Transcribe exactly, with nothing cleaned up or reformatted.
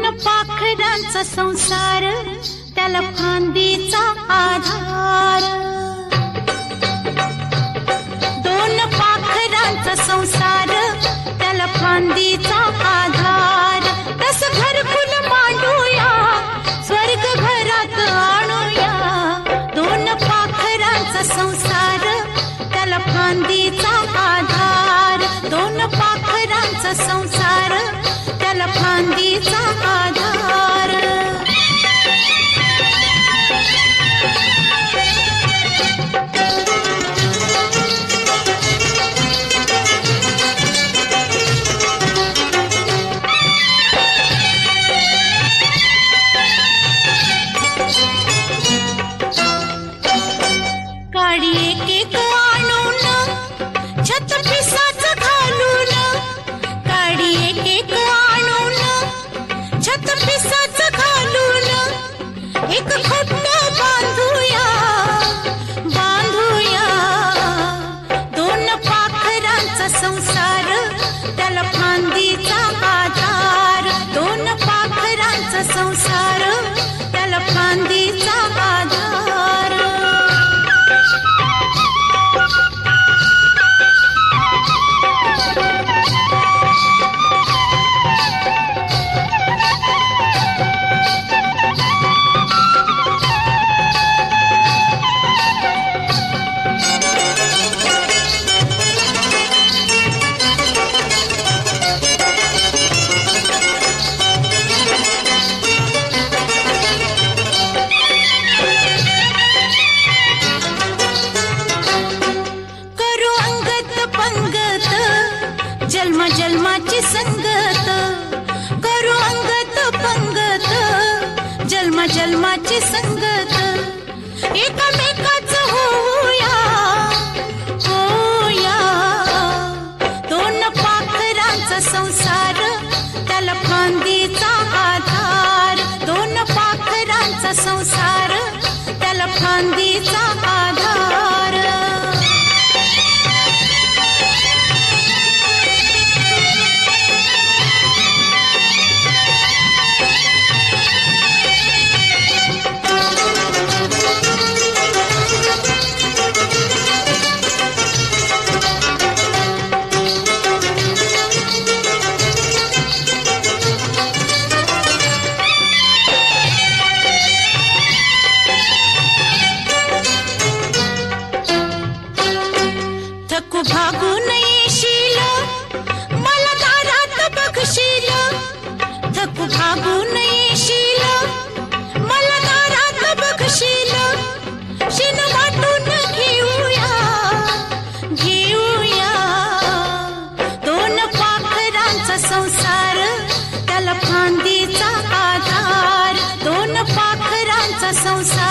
पाखरांचा संसार त्याला फांदीचा आधार. दोन पाखरांचा संसार त्याला फांदीचा आधार. तस घरकुल मांडूया स्वर्ग घरात आणूया. दोन पाखरांचा संसार त्याला फांदीचा आधार. दोन पाखरांचा संसार त्याला फांदीचा आधार. काडी एक एक आणून छत पिसाच घालून. काडी एक एक आणून छत पिसाच घालून. एक खोट बांधूया बांधूया. दोन पाखरांचा संसार त्याला फांदीचा आधार. दोन पाखरांचा संसार त्याला फांदीचा आधार. जन्म जन्माची संगत करू अंगत पंगत. जन्म जन्माची संगत एकमेकाच होऊया होऊया. दोन पाखरांचा संसार त्याला फांदीचा आधार. दोन पाखरांचा संसार त्याला फांदीचा आधार. थकू भागू येशील मला दारात बघशील. थकू भागू येशील मला दारात बघशील. शिन वाटून घेऊया घेऊया. दोन पाखरांचा संसार त्याला फांदीचा आधार. दोन पाखरांचा संसार